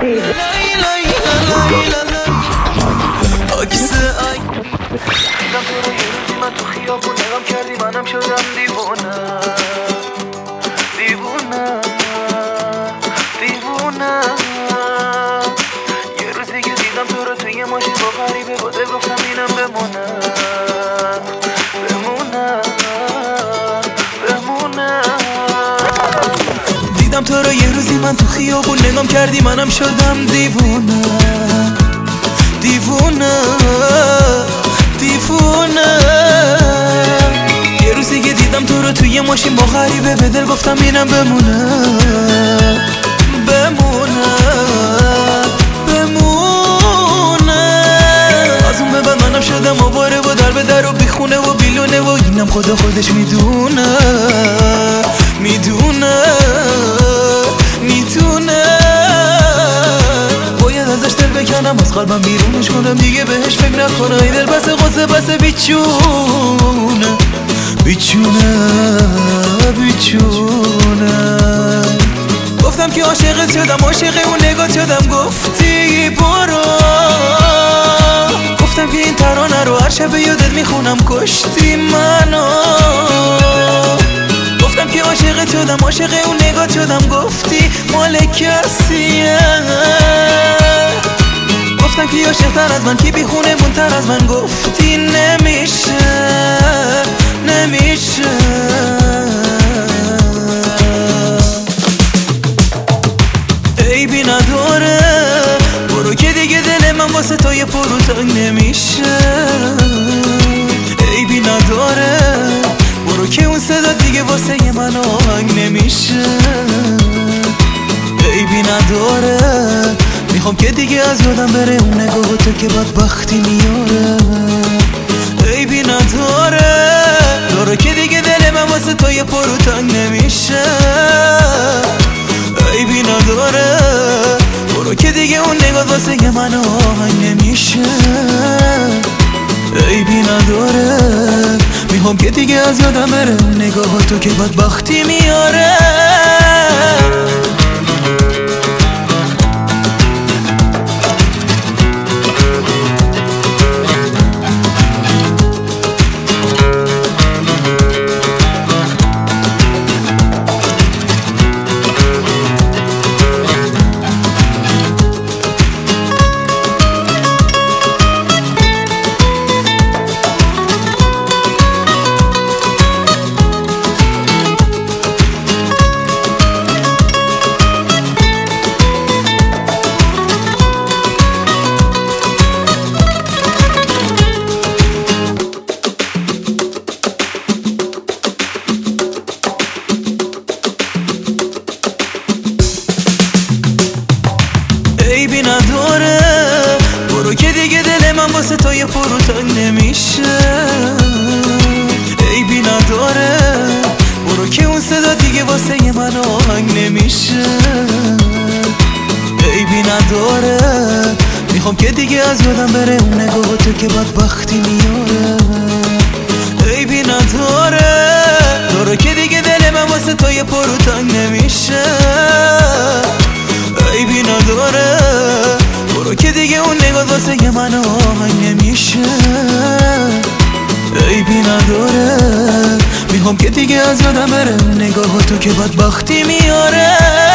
من تو خیابون نگام کردی منم شدم دیوونه دیوونه دیوونه. یه روز دیگه دیدم تو رو توی ماشین با غریبه بوده گفتم اینم بمونه بمونه بمونه. دیدم تو رو یه روزی من تو خیابون نگام کردی منم شدم دیوونه دیوونه دیوونه. یه روزی که دیدم تو رو توی ماشین با غریبه به دل گفتم اینم بمونه بمونه بمونه. از اون به بعد منم شدم آواره و در به در و بیخونه و بیلونه و اینم خدا خودش میدونه میدونه میدونه. باید ازش دل بکنم از قلبم بیرونش کنم دیگه بهش فکر نکنم. ای دل بسه قصه بسه بیچونه بیچونه بیچونه. گفتم که عاشقت شدم عاشق اون نگات شدم گفتی برو. گفتم که این ترانه رو هر شب یادت میخونم کشتی منو. گفتم که عاشقت شدم عاشق اون نگات شدم گفتی مال کسیه. گفتم که عاشق‌تر از من کی بیخونه مونتر از من گفتی نمیشه نمیشه. عیبی نداره برو که دیگه دل من واسه تو یه پرو تنگ نمیشه. عیبی نداره برو که اون صدا دیگه واسه من آهنگ نمیشه. عیبی نداره میخوام که دیگه از یادم بره اون نگاه تو که بدبختی میاره. عیبی نداره داره که دیگه دل من واسه تو یه پرو تنگ نمیشه. عیبی نداره برو که دیگه اون نگاه واسه من آهنگ نمیشه. عیبی نداره میخوام که دیگه از یادم بره اون نگاه تو که بدبختی میاره. عیبی نداره برو که دیگه دل من واسه تو یه پرو تنگ نمیشه. عیبی نداره برو که اون صدا دیگه واسه من آهنگ نمیشه. عیبی نداره میخوام که دیگه از یادم بره اون نگاه تو که بدبختی میاره. عیبی نداره داره که دیگه دل من واسه تو یه پرو تنگ نمیشه. عیبی نداره برو که دیگه اون نگاه واسه من آهنگ نمیشه. عیبی نداره میخوام که دیگه از یادم بره نگاه تو که بدبختی میاره.